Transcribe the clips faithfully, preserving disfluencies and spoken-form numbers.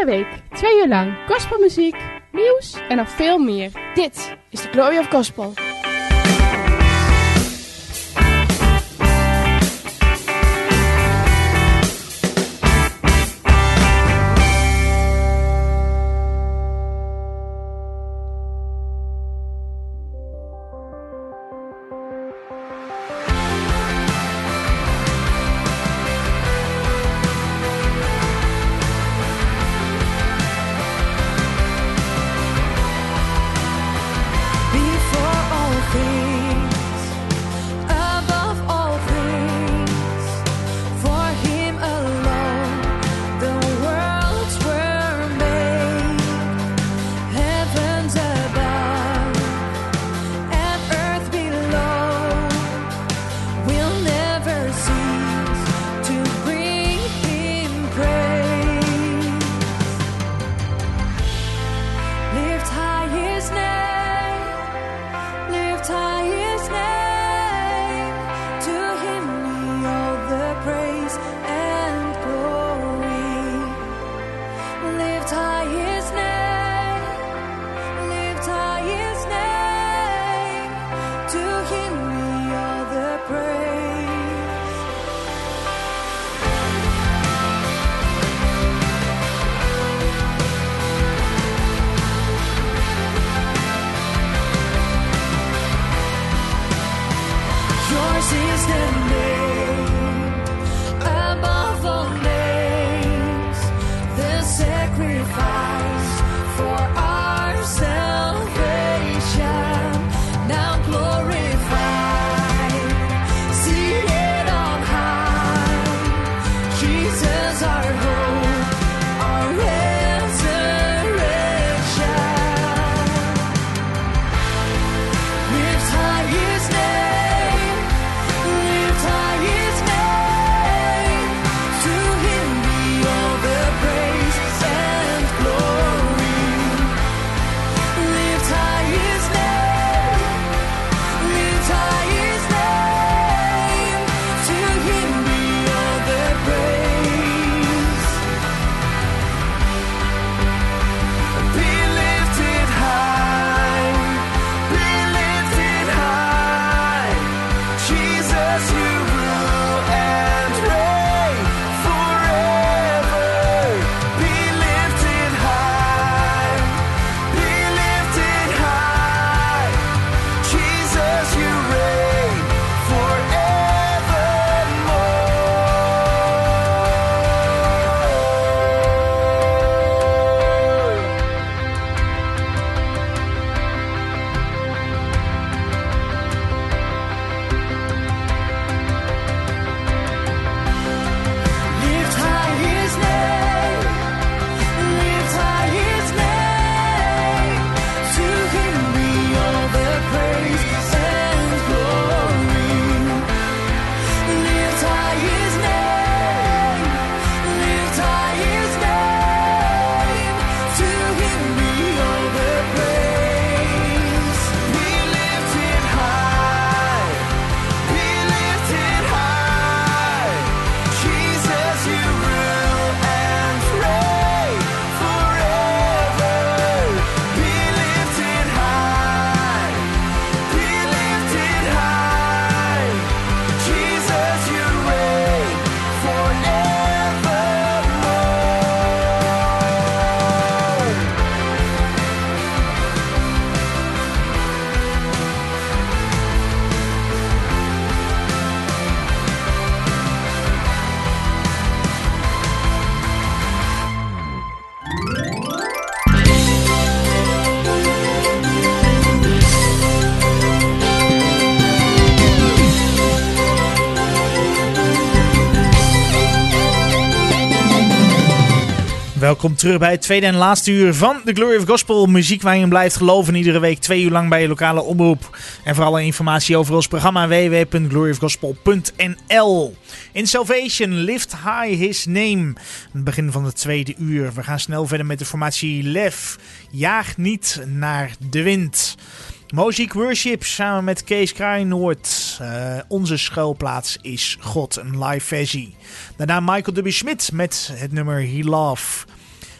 week, twee uur lang, gospelmuziek, nieuws en nog veel meer. Dit is de Glory of Gospel. Welkom terug bij het tweede en laatste uur van de Glory of Gospel. Muziek waar je blijft geloven. Iedere week twee uur lang bij je lokale omroep. En voor alle informatie over ons programma w w w punt glory of gospel punt n l. In Salvation, Lift High His Name. Het begin van het tweede uur. We gaan snel verder met de formatie Lef. Jaag niet naar de wind. Moziek Worship samen met Kees Kraaienoord. Uh, onze schuilplaats is God, een live versie. Daarna Michael W. Schmidt met het nummer He Love.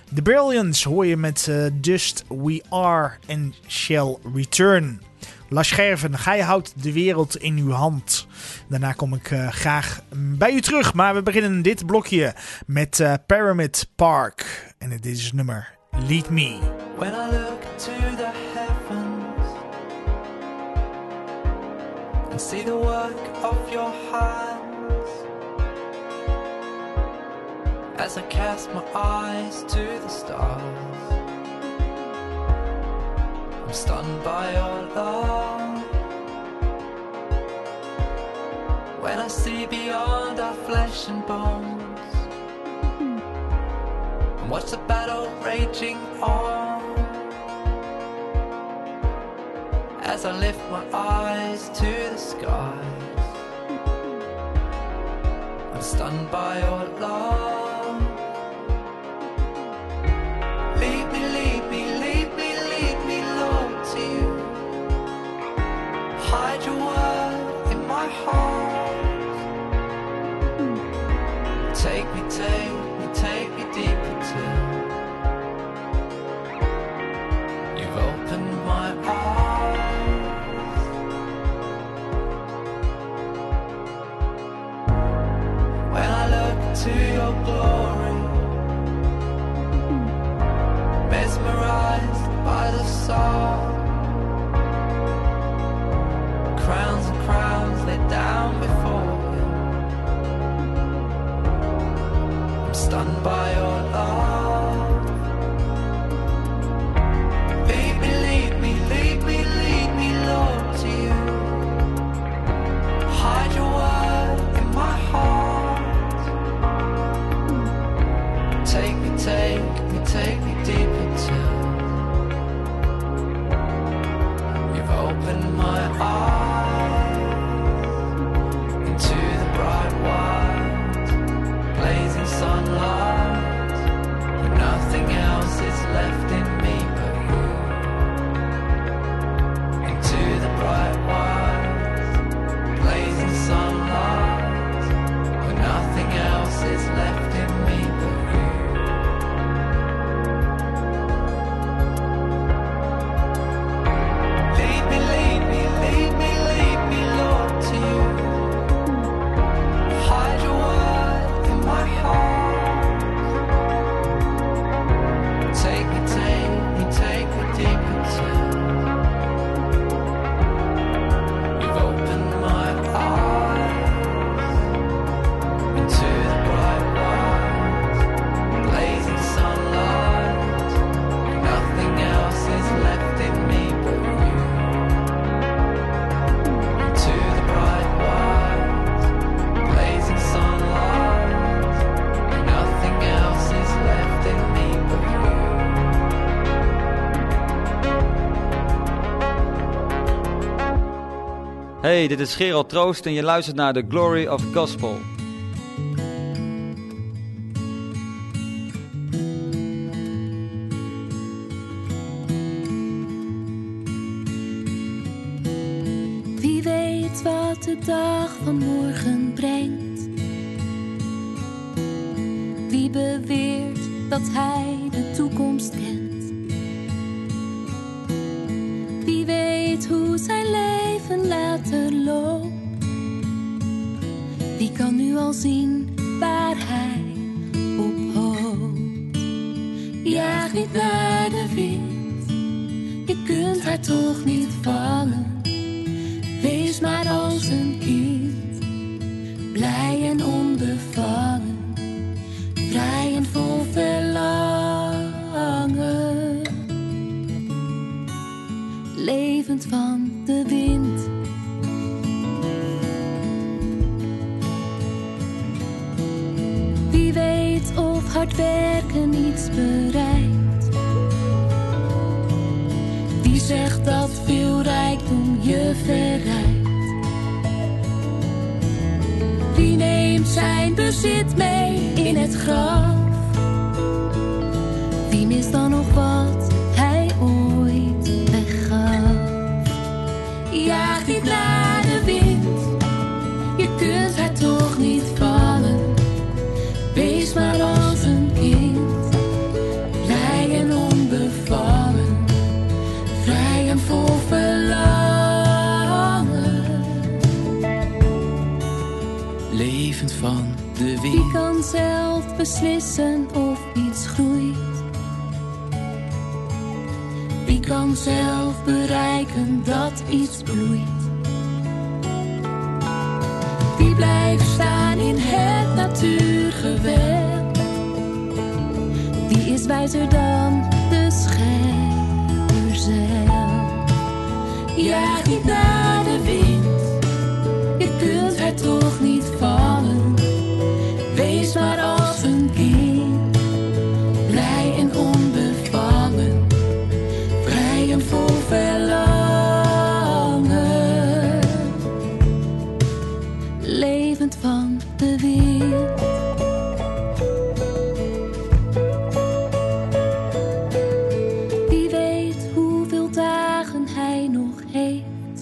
The Brilliance hoor je met uh, Dust We Are and Shall Return. Lars Scherven, gij houdt de wereld in uw hand. Daarna kom ik uh, graag bij u terug. Maar we beginnen dit blokje met uh, Pyramid Park. En dit is het nummer Lead Me. When I look to the heavens and see the work of your hands, as I cast my eyes to the stars, I'm stunned by your love. When I see beyond our flesh and bones and watch the battle raging on, as I lift my eyes to the skies, I'm stunned by your love. Lead me, lead me, lead me, lead me, Lord, to you. Hide your word in my heart. Take me, take me, take me deeper till you've opened my eyes. When I look to your glory, mesmerized by the song, crowns and crowns laid down before you, I'm stunned by your love. Lead me, lead me, lead me, lead me, Lord, to you. Hide your word in my heart. Take me, take me, take me deeper till you've opened my eyes into the bright white blazing sunlight, where nothing else is left in me but you. Into the bright white blazing sunlight, where nothing else is left in me but you. Lead me, lead me, lead me, lead me, Lord, to you. Hide your word in my heart. Take me, take me, take me deeper till you've opened my eyes into the bright white blazing sunlight, where nothing else is left in me but you. Into the bright white blazing sunlight, where nothing else is left in me but you. Hey, dit is Gerald Troost en je luistert naar The Glory of Gospel. Wie weet wat de dag van morgen brengt. Wie beweert dat hij de toekomst kent. Wie weet hoe zijn leven later loopt. Wie kan nu al zien waar hij op hoopt. Jaag niet naar de wind, je kunt haar toch niet vangen. Wees maar als een kind, blij en onbevangen, vrij en vol verlangen. Levend van de wind. Wie weet of hard werken iets bereikt. Wie zegt dat veel rijkdom je verrijkt. Wie neemt zijn bezit mee in het graf. Wie mist dan nog wat hij ooit weggaf. Jaag niet naar de wind, je kunt haar toch niet vangen. Wees maar als een kind, levend van de Wie wind. kan zelf beslissen of iets groeit? Wie kan zelf bereiken dat iets bloeit? Wie blijft staan in het natuurgeweld? Wie is wijzer dan de schepper zelf? Jaag niet naar de wind, je kunt er toch niet vallen. Wees maar als een kind, blij en onbevangen, vrij en vol verlangen, levend van de wind. Wie weet hoeveel dagen hij nog heeft?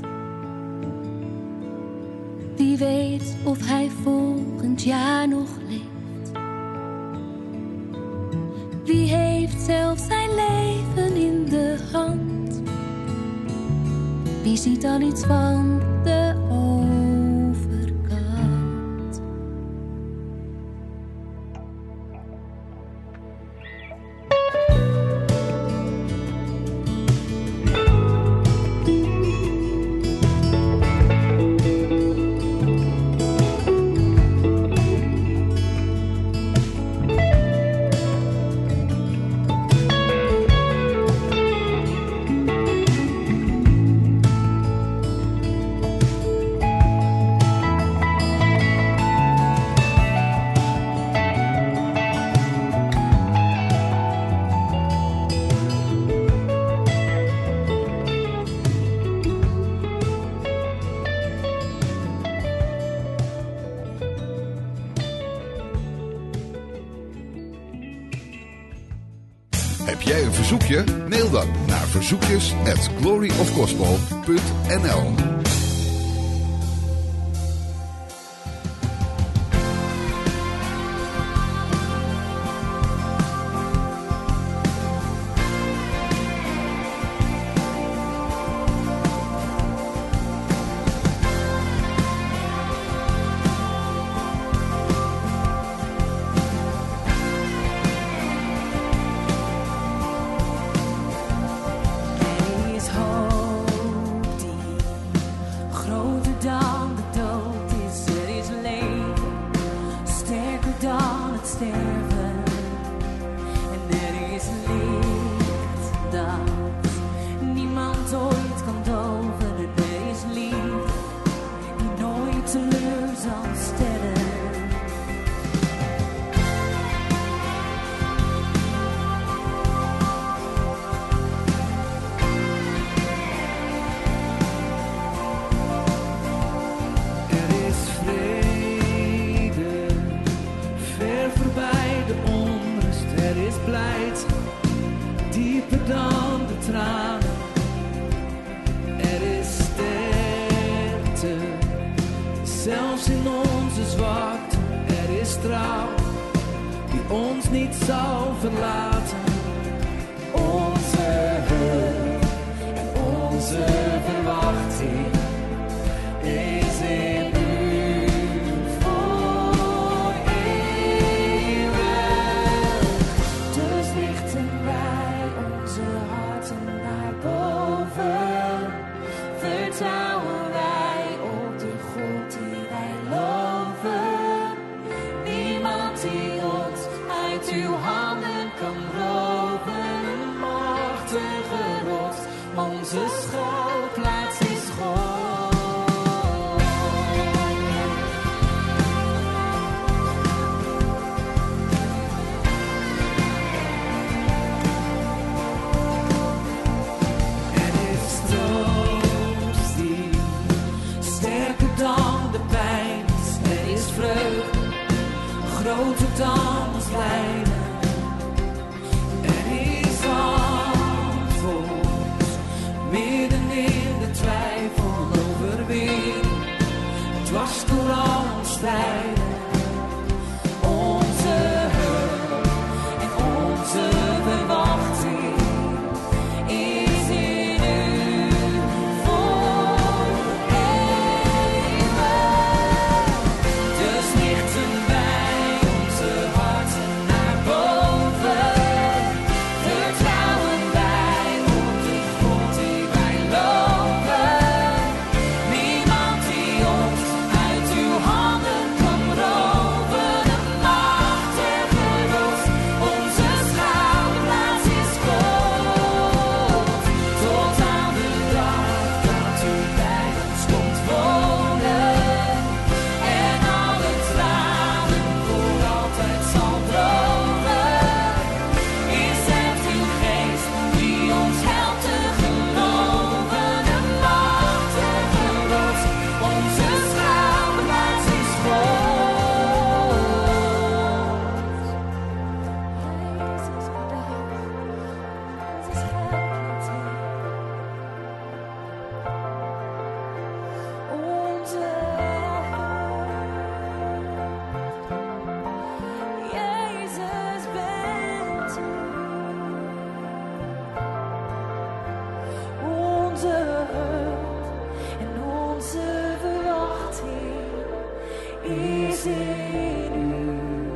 Wie weet of hij volgend jaar nog leeft? Wie heeft zelf zijn leven in de hand? Wie ziet al iets van de overkant? Heb jij een verzoekje? Mail dan naar verzoekjes at glory of gospel punt n l. Er is hoop die groter dan de dood is. Er is leven, sterker dan het sterven. En er is licht dat niemand ooit kan doven. En er is liefde die nooit teleur zal stellen. Er is vrede, ver voorbij de onrust. Er is blijdschap, dieper dan de tranen. Er is sterkte, zelfs in onze zwakte. Er is trouw, die ons niet zal verlaten. Onze hulp en onze verwachting is in u voor eeuwig. Dus richten wij onze harten naar boven. Vertrouwen wij op de God die wij loven. Niemand die ons uit uw handen kan roven. Een machtige rots, onze schuilplaats is God. Er is troost die sterker dan de pijn is. Er is vreugde, groter dan ons lijden. Er is antwoord, midden in de twijfel overwin. Dwars door al ons strijden. Onze hulp en onze verwachting is in u voor eeuwig. Dus is in u.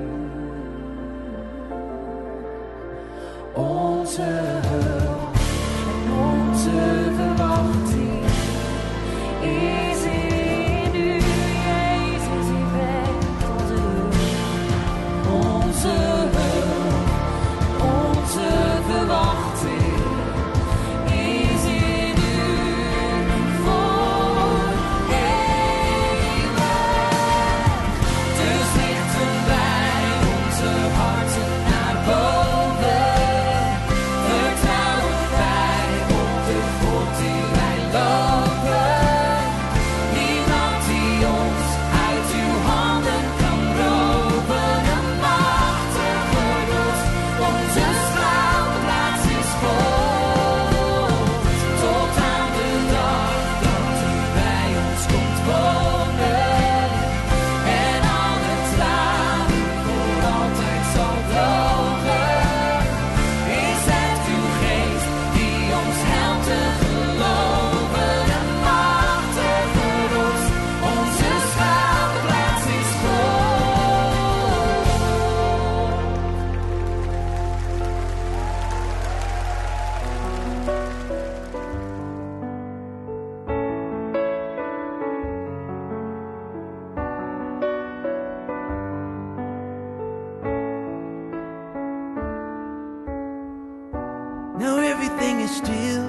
Onze hulp en onze verwachting is in u. Jezus, u bent onze hulp. Onze hulp, onze verwachting is in u. Voor eeuwig. Dus lichten wij onze harten naar boven. Vertrouwen wij op de God die wij loven. Niemand die ons uit uw handen kan roven. De machtige rots, onze schuilplaats is groot. Tot aan de dag dat u bij ons komt wonen. En alle tranen voor altijd zal drogen. Is het uw geest die ons helpt te geloven? De machtige rots, onze schuilplaats is groot. Now everything is still.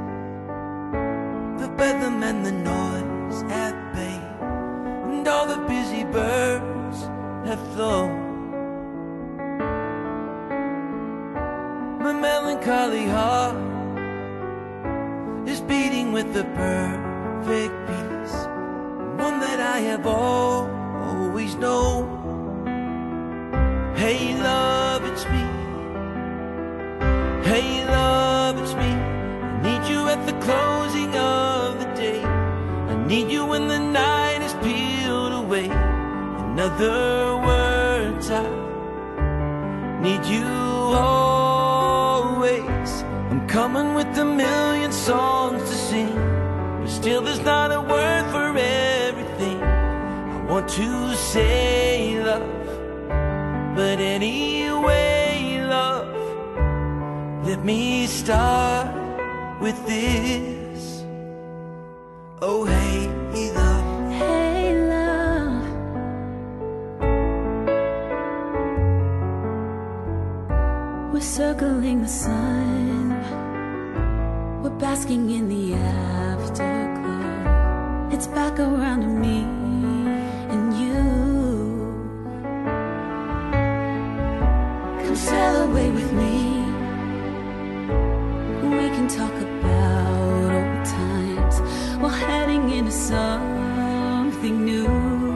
The bedlam and the noise at bay, and all the busy birds have flown. My melancholy heart is beating with the perfect peace, one that I have al- always known. Hey love, it's me. Hey love, it's me. I need you at the closing of the day. I need you when the night is peeled away. In other words, I need you always. I'm coming with a million songs to sing, but still there's not a word for everything I want to say, love. But anyway, love, let me start with this. Oh, hey, love. Hey, love. We're circling the sun. We're basking in the afterglow. It's back around to me and you. Come sail away with me. We can talk about old times while heading into something new.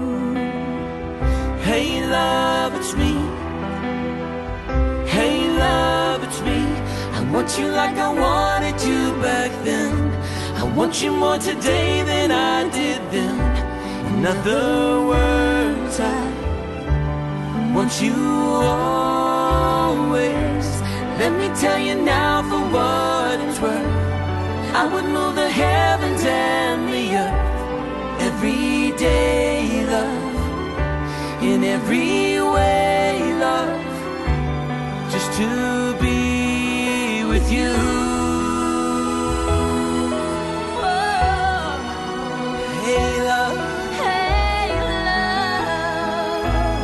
Hey, love, it's me. Hey, love, it's me. I want you like I wanted you back then. I want you more today than I did then. In other words, I want you always. Let me tell you now for what it's worth. I would move the heavens and the earth every day, love. In every way, love. Just to be with you. Whoa. Hey, love. Hey, love.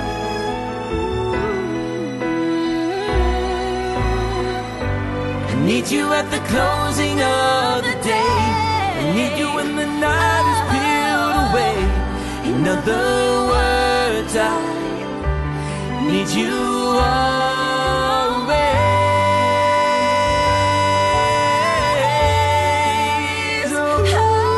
I need you at the closing of the day. I need you when the night is peeled away. In other words, I need you always. Oh,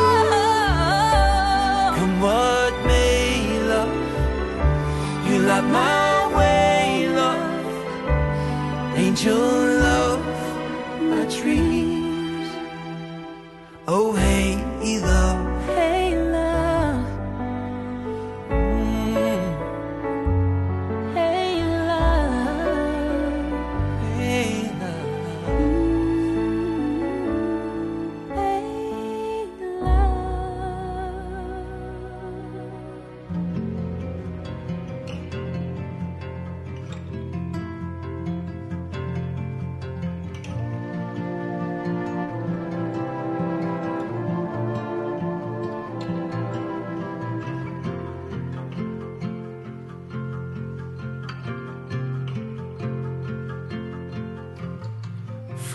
come what may, love. You light my way, love. Angel love, my dreams. Oh, hey, love. Hey, love. Mm, Hey, love. hey, love. Hey, love.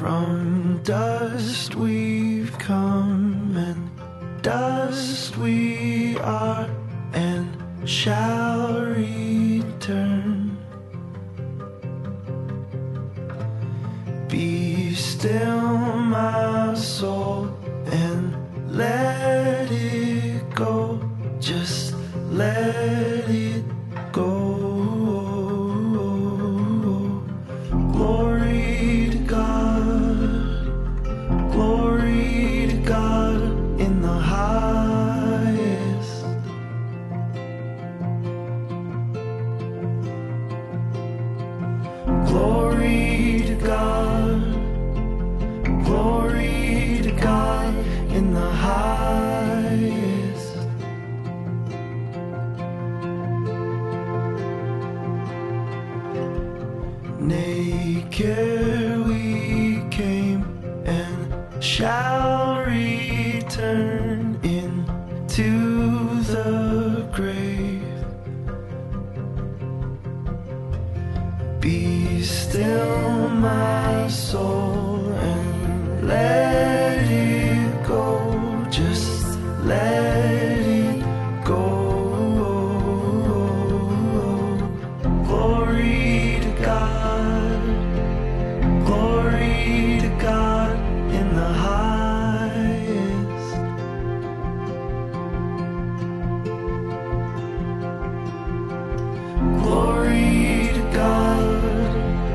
From dust we've come, and dust we are, and shall return. Be still, my soul, and let it go. Just let it go. Glory to God, glory to God in the highest. Glory to God, glory to God in the highest. Naked we came and shall return into the grave. Be still, my soul, and let it go. Just let it go. Glory to God, glory to God in the highest. Glory to God,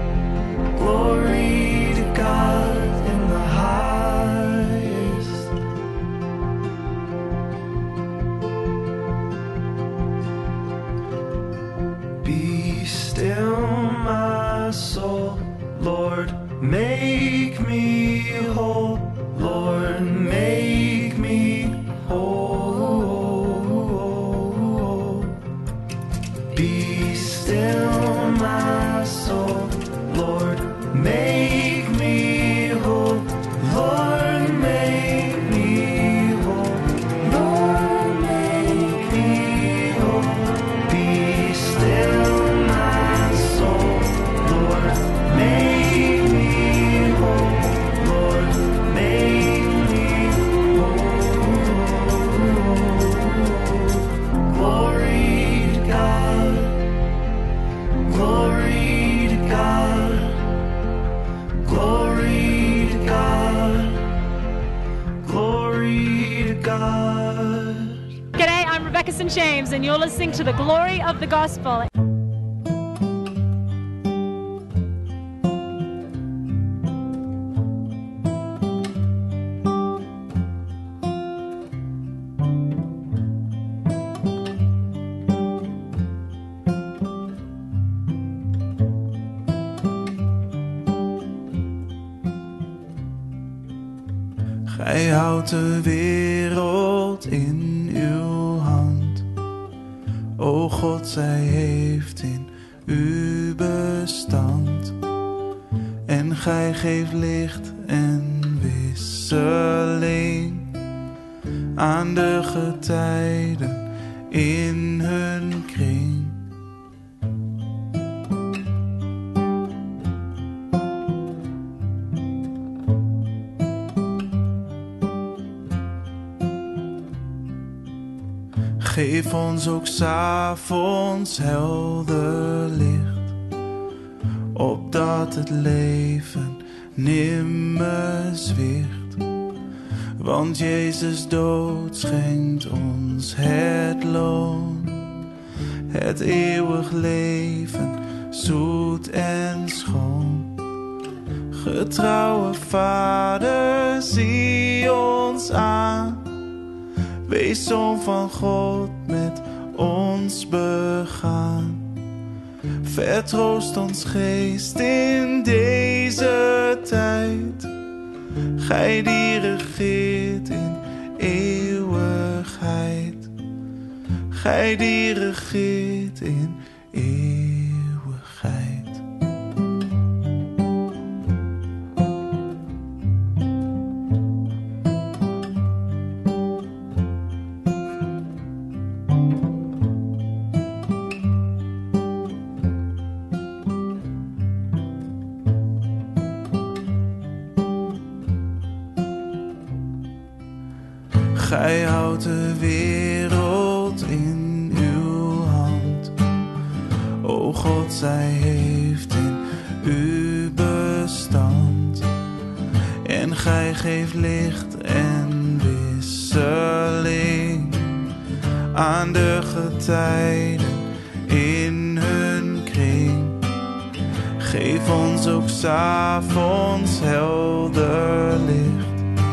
glory to God in the highest. Be still, my soul, Lord, make me whole. Lord, make me whole. Be still, my soul, Lord, make me whole. Lord, make me whole. Lord, make me whole. Be still, my soul, Lord, make me whole. Lord, make me whole. Glory to God, glory to God, glory to God, glory to God. G'day, I'm Rebecca Saint James, and you're listening to the Glory of the Gospel. Gij houdt de wereld in uw hand. O God, zij heeft in u bestand. En gij geeft licht en wisseling aan de getijden in hun kring. Geef ons ook 's avonds helder licht, opdat het leven nimmer zwicht. Want Jezus dood schenkt ons het loon, het eeuwig leven, zoet en schoon. Getrouwe Vader, zie ons aan. Wees Zoon van God met ons begaan. Vertroost ons geest in deze tijd. Gij die regeert in eeuwigheid. Gij die regeert in eeuwigheid. Gij houdt de wereld in uw hand. O God, zij heeft in u bestand. En gij geeft licht en wisseling aan de getijden in hun kring. Geef ons ook 's avonds helder licht,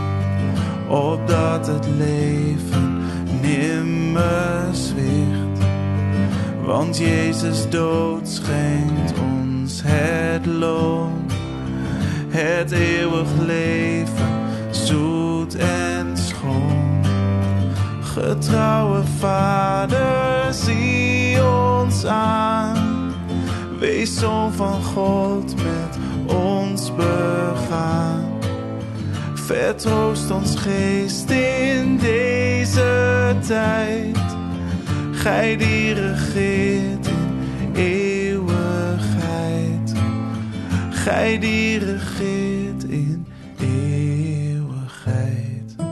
opdat het leven nimmer zwicht. Want Jezus dood schenkt ons het loon, het eeuwig leven, zoet en schoon. Getrouwe Vader, zie ons aan. Wees Zoon van God met ons begaan. Vertroost ons geest in deze tijd. Gij die regeert in eeuwigheid. Gij die regeert in eeuwigheid.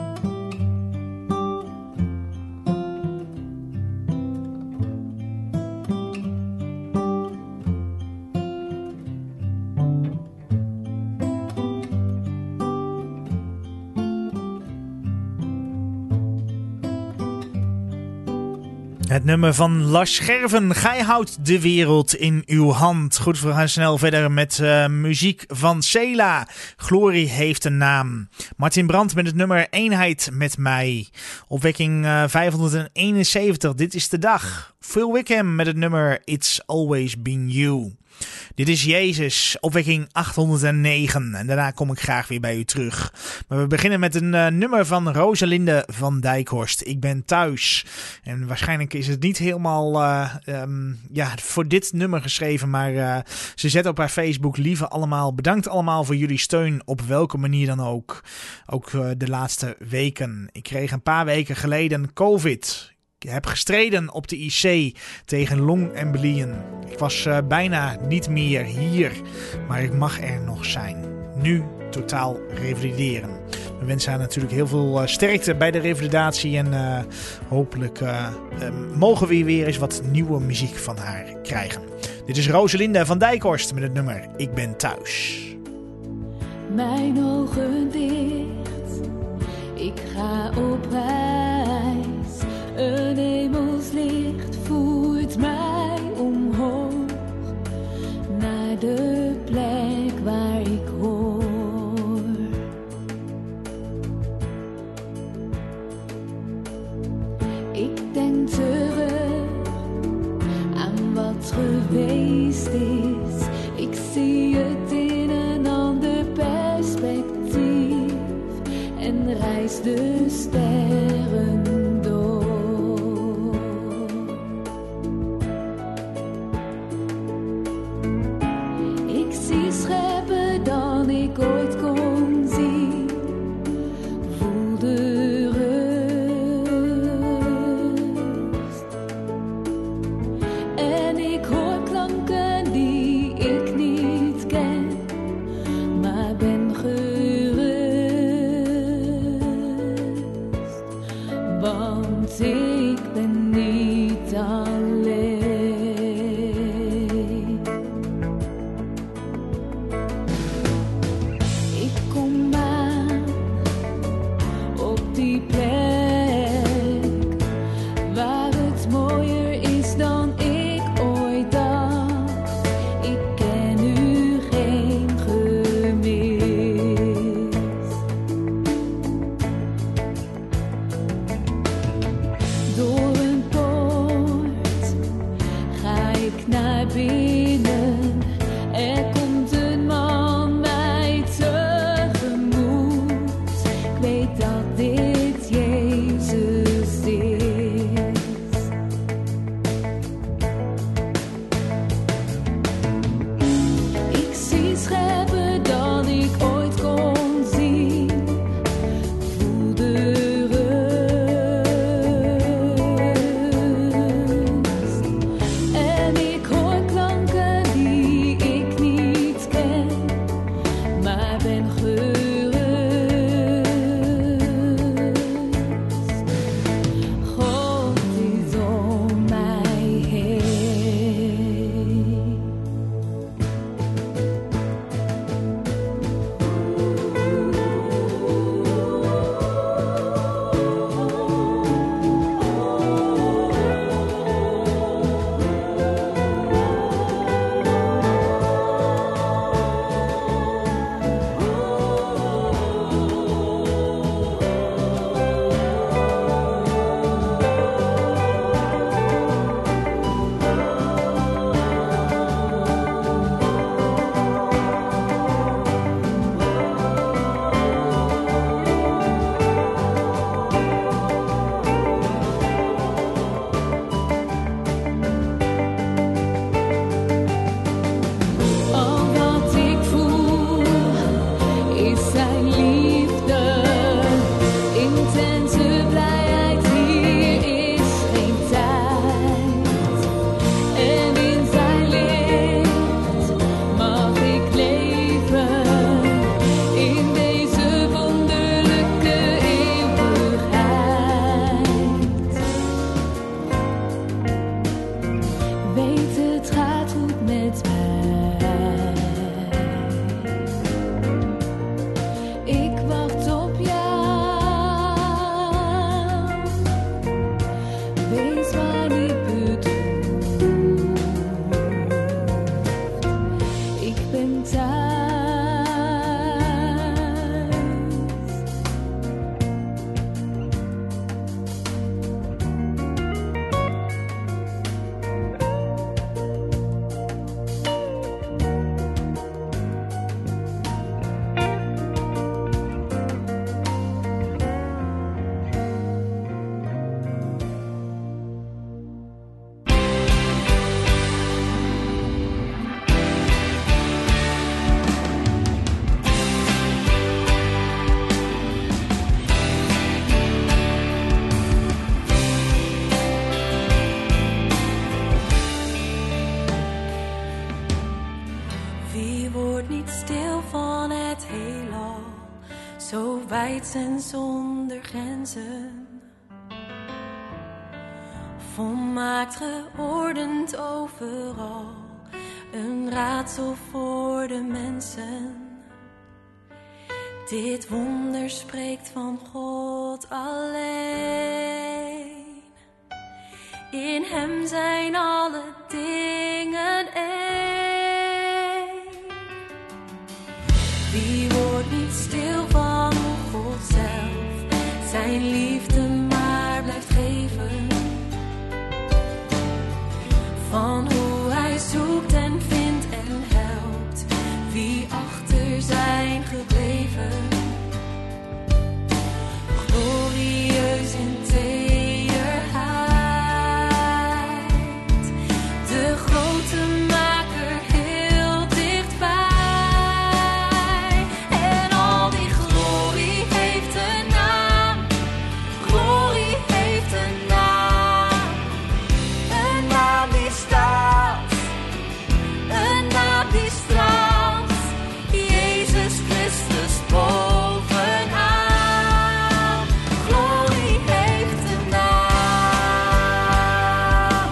Het nummer van Lars Scherven. Gij houdt de wereld in uw hand. Goed, we gaan snel verder met uh, muziek van Sela. Glorie heeft een naam. Martin Brandt met het nummer Eenheid met mij. Opwekking uh, vijfhonderdeenenzeventig. Dit is de dag. Phil Wickham met het nummer It's Always Been You. Dit is Jezus, opwekking achthonderdnegen. En daarna kom ik graag weer bij u terug. Maar we beginnen met een uh, nummer van Rosalinde van Dijkhorst. Ik ben thuis. En waarschijnlijk is het niet helemaal uh, um, ja, voor dit nummer geschreven. Maar uh, ze zet op haar Facebook: lieve allemaal, bedankt allemaal voor jullie steun. Op welke manier dan ook. Ook uh, de laatste weken. Ik kreeg een paar weken geleden COVID. Ik heb gestreden op de I C tegen longembolieën. Ik was uh, bijna niet meer hier, maar ik mag er nog zijn. Nu totaal revalideren. We wensen haar natuurlijk heel veel uh, sterkte bij de revalidatie. En uh, hopelijk uh, uh, mogen we weer eens wat nieuwe muziek van haar krijgen. Dit is Rosalinde van Dijkhorst met het nummer Ik ben thuis. Mijn ogen dicht, ik ga op reis. Een hemelslicht voert mij omhoog naar de plek waar ik hoor. Ik denk terug aan wat geweest is. Ik zie het in een ander perspectief en reis de sterren. Scherper dan ik ooit kon zien, voelde rust. En ik hoor klanken die ik niet ken, maar ben gerust. Want ik ben niet alleen. En ik hoor klanken die ik niet zo wijd en zonder grenzen. Volmaakt geordend overal, een raadsel voor de mensen. Dit wonder spreekt van God alleen. In hem zijn alle dingen één. Wie wordt niet stil van hoe God zelf zijn liefde maar blijft geven. Van hoe hij zoekt en vindt en helpt wie achter zijn gebleven. Glorieus in tederheid, de grote maker heel dichtbij. En al die glorie heeft een naam, glorie heeft een naam. Een naam die staat, een naam die straalt, Jezus Christus bovenaan. Glorie heeft een naam.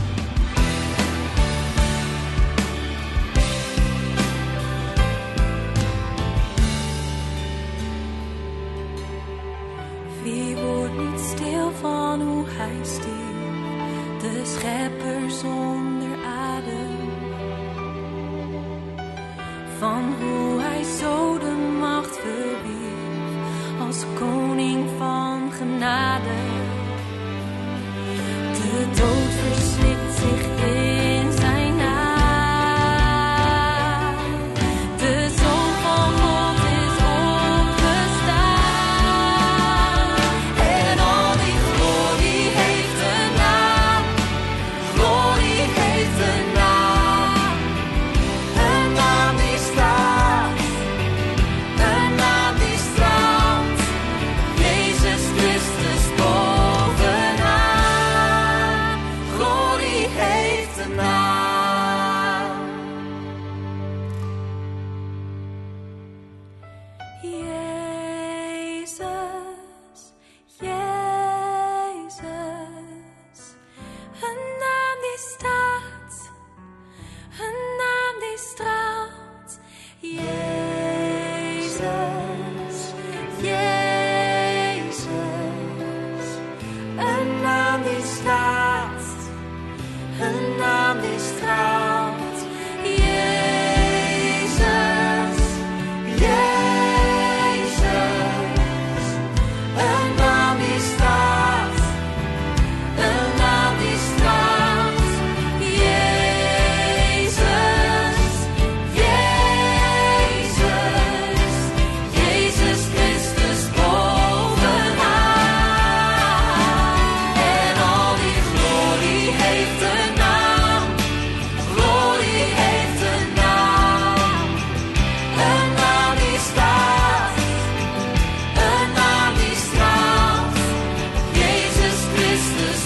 Wie wordt niet stil van hoe hij stierf, de schepper zonder adem. Van hoe hij zo de macht verwierf als koning van genade. De dood verslikt zich in zijn naam. De Zoon van God is opgestaan. En al die glorie heeft een naam, glorie heeft een naam. Een naam die staat, een naam die straalt, Jezus Christus bovenaan. Glorie heeft een naam. Jezus, Jezus, een naam die staat, een naam die straalt. Jezus, Jezus, een naam die staat, een naam die straalt. Jezus, Jezus, een naam die staat, een naam die straalt. Jezus, Jezus, Jezus Christus bovenaan. En al die glorie heeft een naam, glorie heeft een naam. Een naam die staat, een naam die straalt, Jezus Christus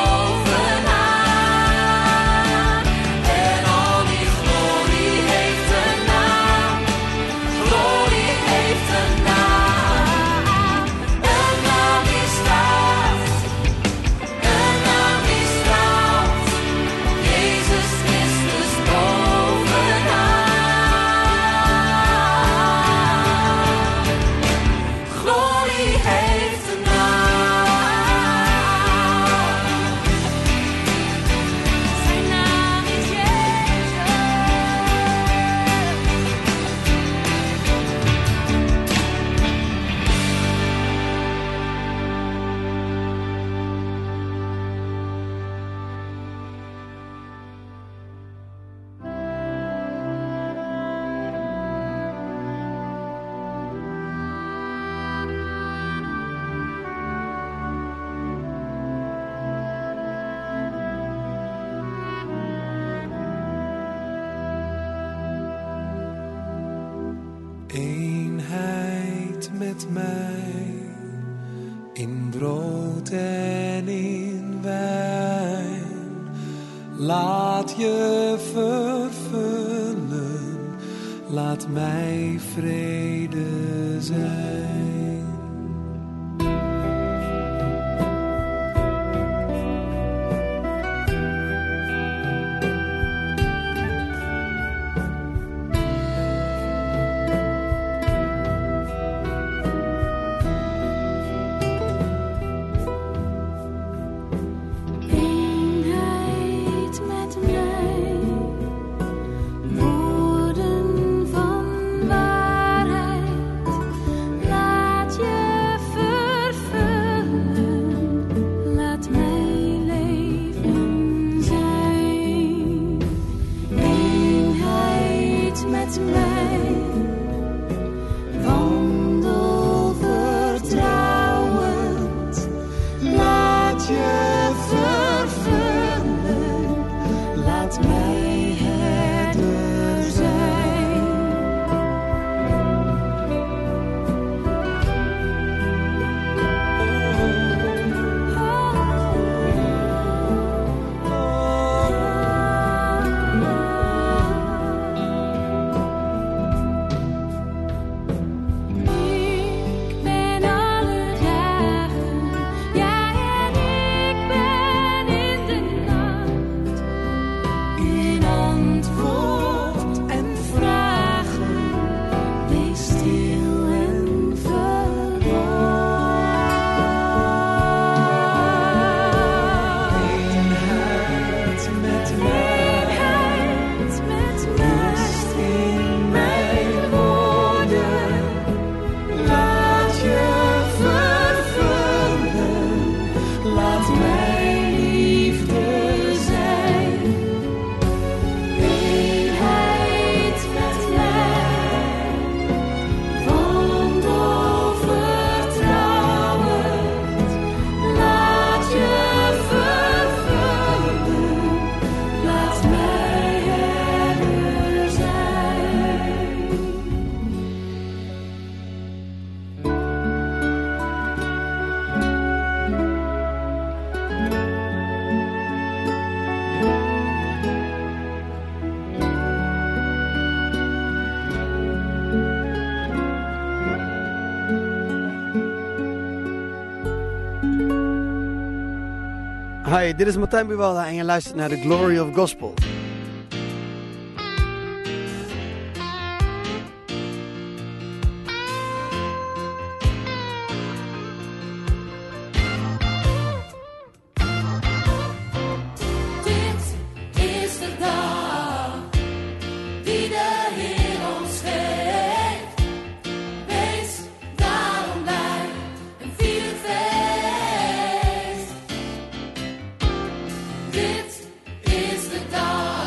bovenaan. En al die glorie heeft een naam, glorie heeft een naam. Een naam die staat, een naam die straalt, Jezus Christus bovenaan. Glorie heeft een naam. Zijn naam is Jezus. Eenheid met mij in brood en in wijn. Laat je vervullen, laat mij vrede zijn. Hi, dit is Martijn Buwalda en je luistert naar The Glory of Gospel. Dit is de dag.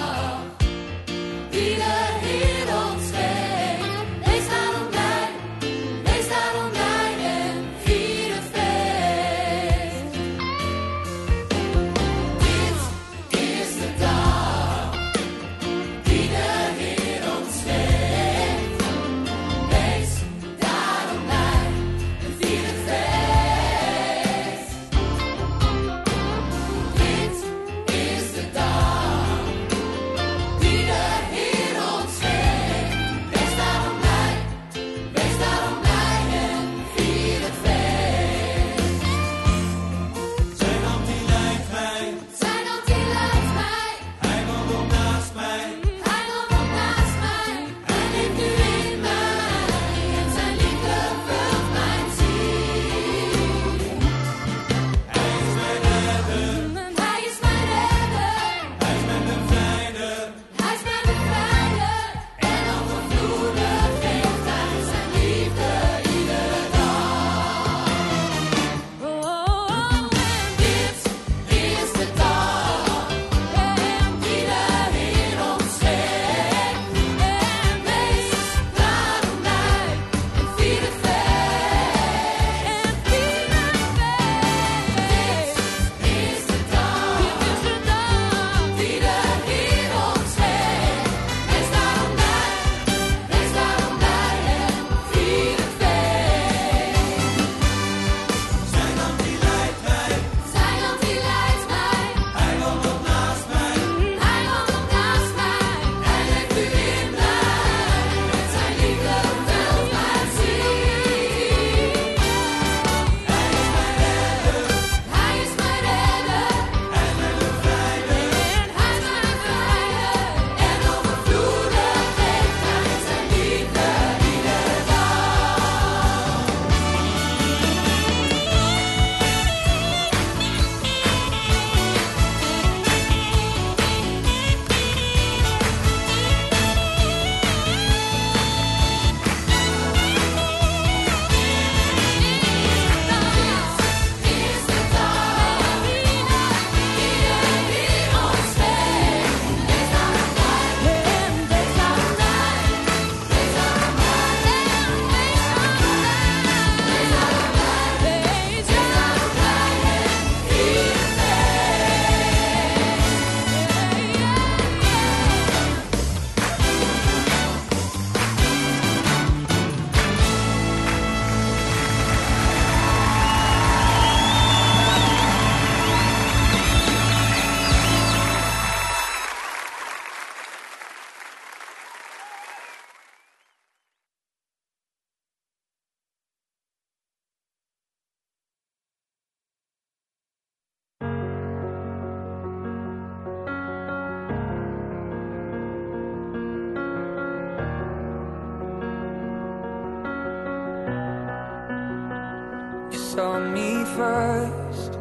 saw me first.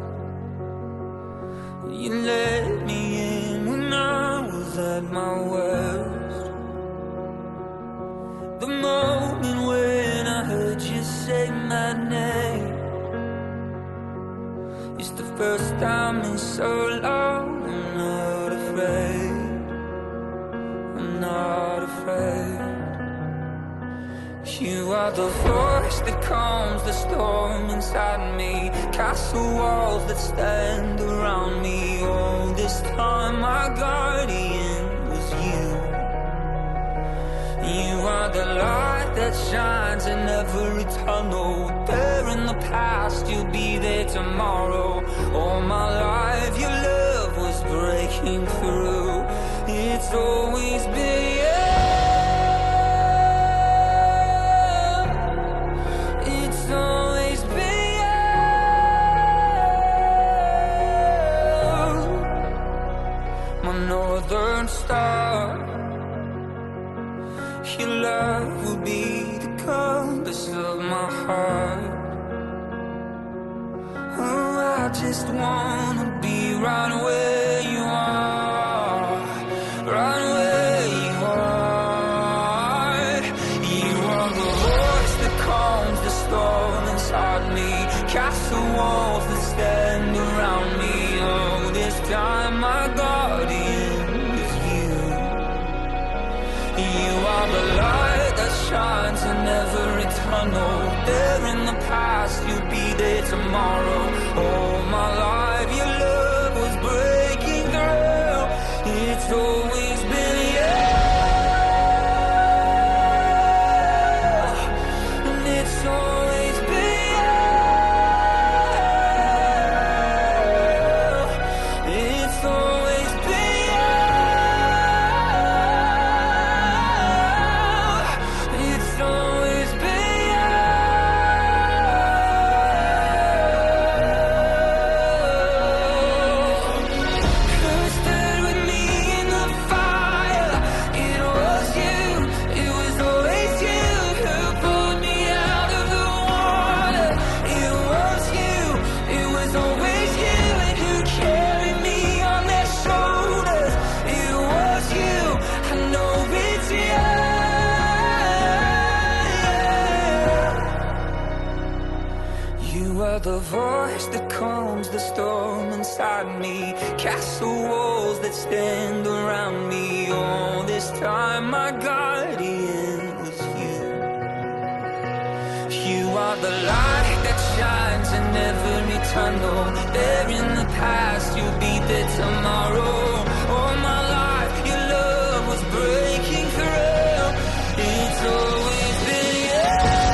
You let me in when I was at my worst. The moment when I heard you say my name, it's the first time in so long. I'm not afraid, I'm not afraid. You are the voice that calms the storm inside me, castle walls that stand around me. All this time my guardian was you. You are the light that shines in every tunnel. There in the past, you'll be there tomorrow. All my life your love was breaking through. It's always been you. Northern star, your love will be the compass of my heart. Oh, I just wanna be right where you are, right where you are. You are the voice that calms the storm inside me, castle walls that stand around me. Oh, this time my guardian. You are the light that shines in every tunnel. There in the past, you'll be there tomorrow. All my life, your love was breaking through. It's always been you, and it's always been you. It's always been you. The voice that calms the storm inside me, castle walls that stand around me. All this time my guardian was you. You are the light that shines in every tunnel. There in the past, you'll be there tomorrow. All my life your love was breaking through. It's always been you.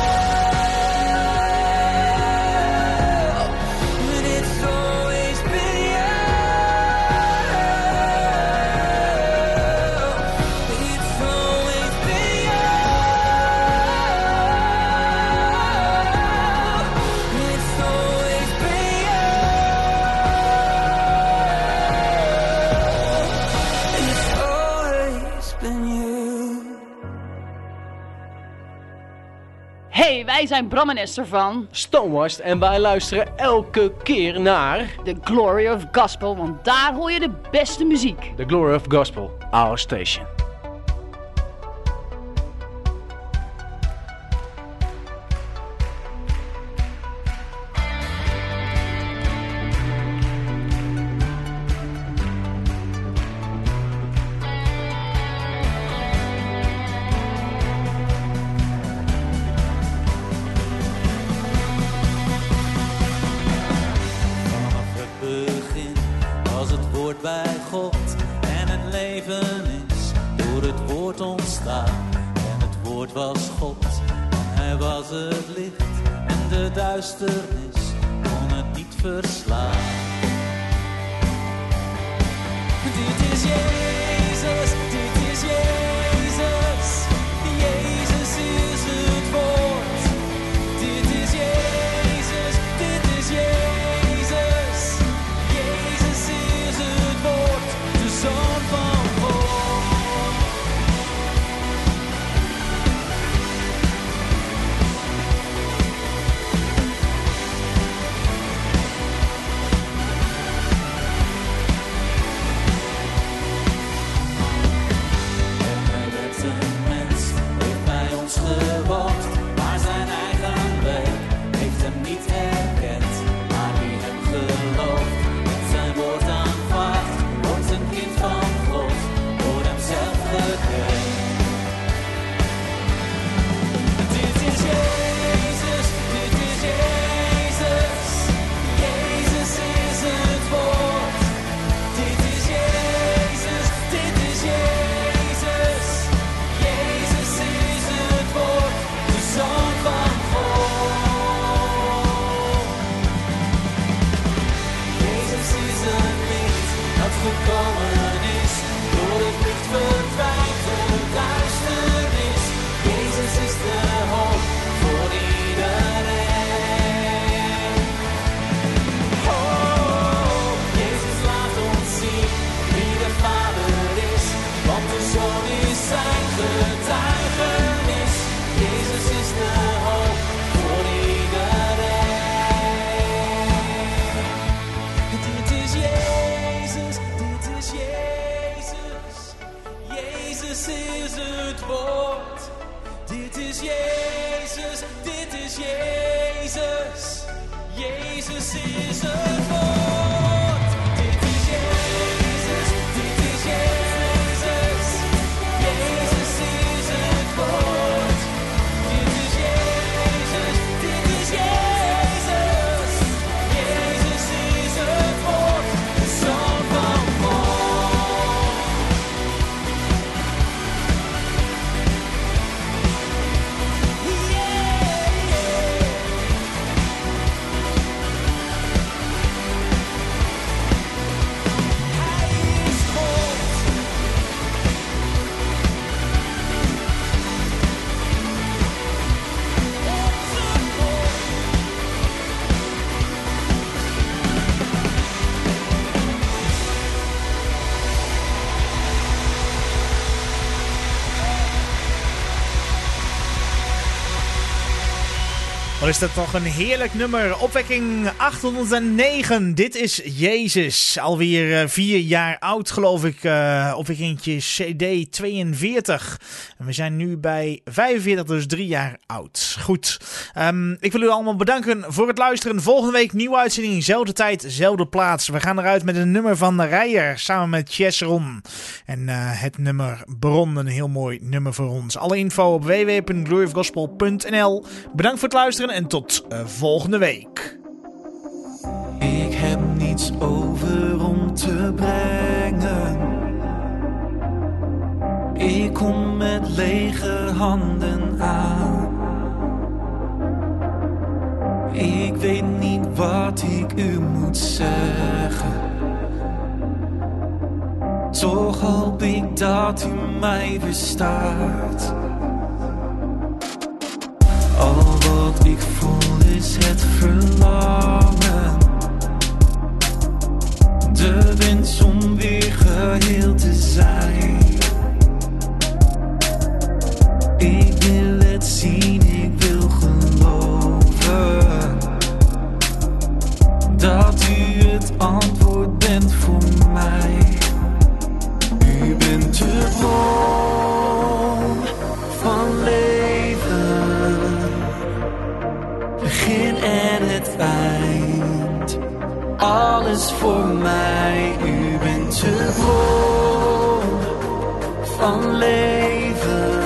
Hey, wij zijn Bram en Esther van Stonewashed en wij luisteren elke keer naar The Glory of Gospel, want daar hoor je de beste muziek. The Glory of Gospel, our station. Bij God en het leven is door het woord ontstaan. En het woord was God en hij was het licht en de duisternis kon het niet verslaan. Dit is Jezus, dit is Jezus, Jezus is het woord. Dit is Jezus, dit is Jezus. heen. Dit is Jezus, dit is Jezus. Jezus is het woord. Dit is Jezus, dit is Jezus. Jezus is het woord, de Zoon van God. Jezus is een licht dat gekomen is. Door het licht verdwijnt de duisternis. Jezus is de hoop voor iedereen. Oh, Jezus laat ons zien wie de Vader is. Want de Zoon is zijn getuigenis. Jezus is de hoop voor iedereen. Dit is Jezus, dit is Jezus. Jezus is het woord. Dit is Jezus, dit is Jezus. Jezus is het woord. Dit is Jezus, dit is Jezus. Jezus is het woord. Dit is Jezus, dit is Jezus. Jezus is het woord, de Zoon van God. Wat is dat toch een heerlijk nummer. Opwekking achthonderdnegen. Dit is Jezus. Alweer uh, vier jaar oud geloof ik. Uh, opwekkingetje C D tweeënveertig. En we zijn nu bij vijfenveertig, dus drie jaar oud. Goed. Um, ik wil u allemaal bedanken voor het luisteren. Volgende week nieuwe uitzending. Zelfde tijd, zelfde plaats. We gaan eruit met een nummer van Rijer. Samen met Chesron. En uh, het nummer Bron. Een heel mooi nummer voor ons. Alle info op w w w punt glory of gospel punt n l. Bedankt voor het luisteren. En tot uh, volgende week. Ik heb niets over om te brengen. Ik kom met lege handen aan. Ik weet niet wat ik u moet zeggen. Toch hoop ik dat u mij verstaat. Al wat ik voel is het verlangen. De wens om weer geheel te zijn. Ik wil het zien, ik wil geloven. Dat u het antwoord bent voor mij. U bent de bron van leven. Begin en het eind, alles voor mij. U bent de bron van leven.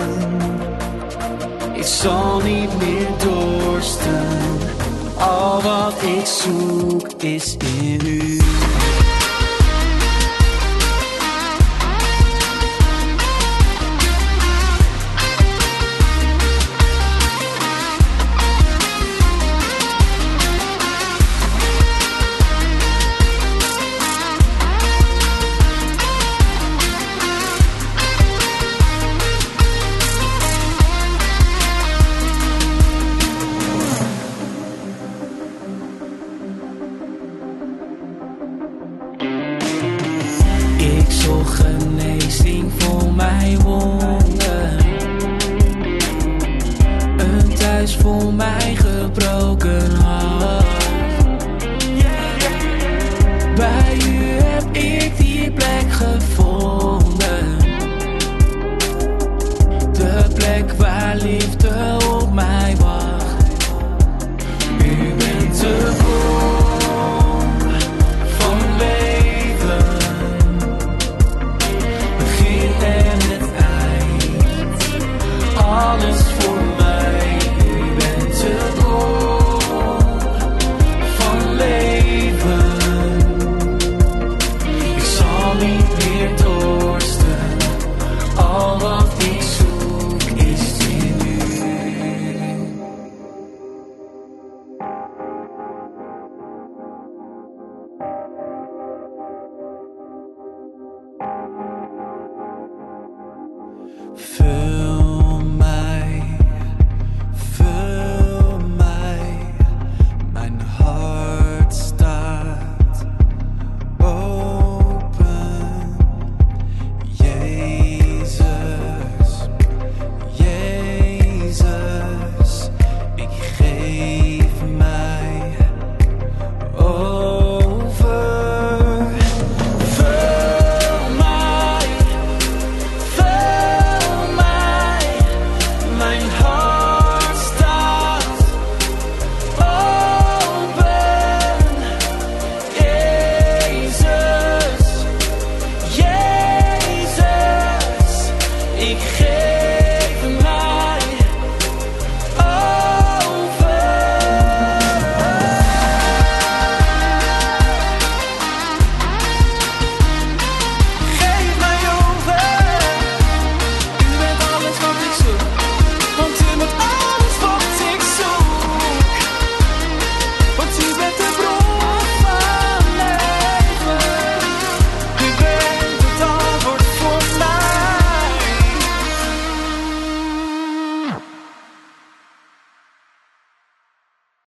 Ik zal niet meer dorsten. Al wat ik zoek is in u. Vul